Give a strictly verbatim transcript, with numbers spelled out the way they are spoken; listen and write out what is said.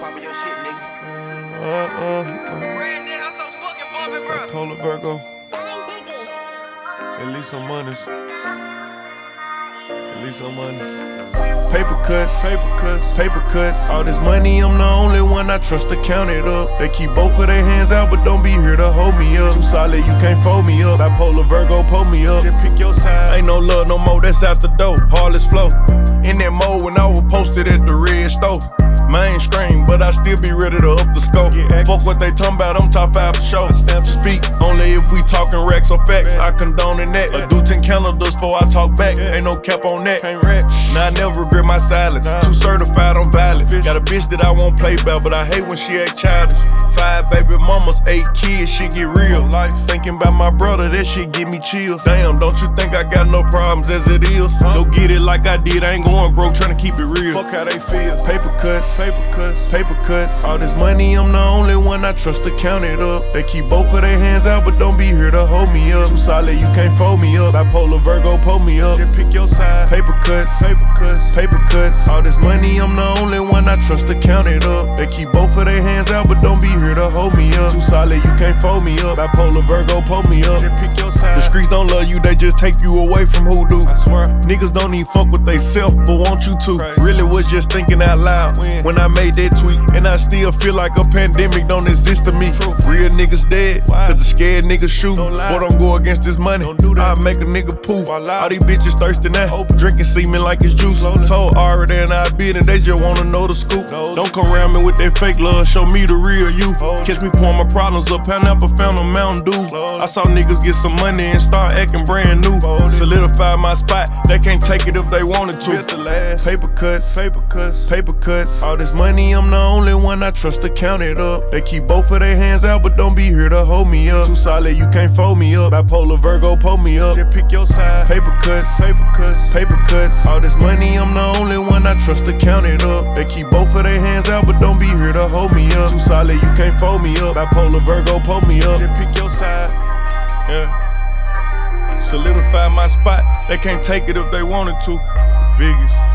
Poppin' your shit, nigga. Uh, uh, uh. Bipolar Virgo. At least some monies. At least some monies. Paper cuts, paper cuts, paper cuts. All this money, I'm the only one I trust to count it up. They keep both of their hands out, but don't be here to hold me up. Too solid, you can't fold me up. Bipolar Virgo, pull me up. Just pick your side. Ain't no love no more, that's out the door. Heartless flow. In that mode when I was posted at the red stove. Mainstream, but I still be ready to up the scope. Fuck what they talking about, I'm top five for sure. Speak only if we talking racks or facts. I condone in that. I do ten calendars before I talk back. Ain't no cap on that. Now I never regret my silence. Too certified, I'm valid. Got a bitch that I won't play about, but I hate when she act childish. Five baby mamas, eight kids, shit get real. Life thinking about my brother, that shit give me chills. Damn, don't you think I got no problems as it is? Go get it like I did, I ain't going broke, tryna keep it real. Fuck how they feel. Paper cuts, paper cuts, paper cuts. All this money, I'm the only one I trust to count it up. They keep both of their hands out, but don't be here to hold me up. Too solid, you can't fold me up. Bipolar Virgo, pull me up. Just pick your side. Paper cuts, paper cuts, paper cuts. All this money, I'm the only one I trust to count it up. They keep both of their hands out, but don't be here to hold me up. Too solid, you can't fold me up. Bipolar Virgo, pull me up. Just pick your side. The streets don't love you, they just take you away from hoodoo. I swear, niggas don't even fuck with they self, but want you to. Crazy. Really was just thinking out loud when, when I made that tweet. And I still feel like a pandemic don't exist to me. True. Real niggas dead, Why? Cause the scared niggas shoot. Don't Boy, don't go against this money. Don't do that. I make a nigga poof. All these bitches thirsty now, Open. Drinking semen like it's juice. Slowly. Told already and I been and they just wanna know the scoop. No. Don't come around me with that fake love, show me the real you. Hold. Catch me pouring my problems up, pineapple found a Mountain Dew. Slowly. I saw niggas get some money and start acting brand new. Hold. Solidify my spot, they can't take it if they wanted to. The last. Paper cuts, paper cuts, paper cuts. All this money, I'm the only one I trust to count it up. They keep both of their hands out, but don't be here to hold me up. Too solid, you can't fold me up. Bipolar Virgo, pull me up. Just pick your side. Paper cuts, paper cuts, paper cuts. All this money, I'm the only one I trust to count it up. They keep both of their hands out, but don't be here to hold me up. Too solid, you can't fold me up. Bipolar Virgo, pull me up. Just pick your side. Yeah. Solidify my spot. They can't take it if they wanted to. Biggest.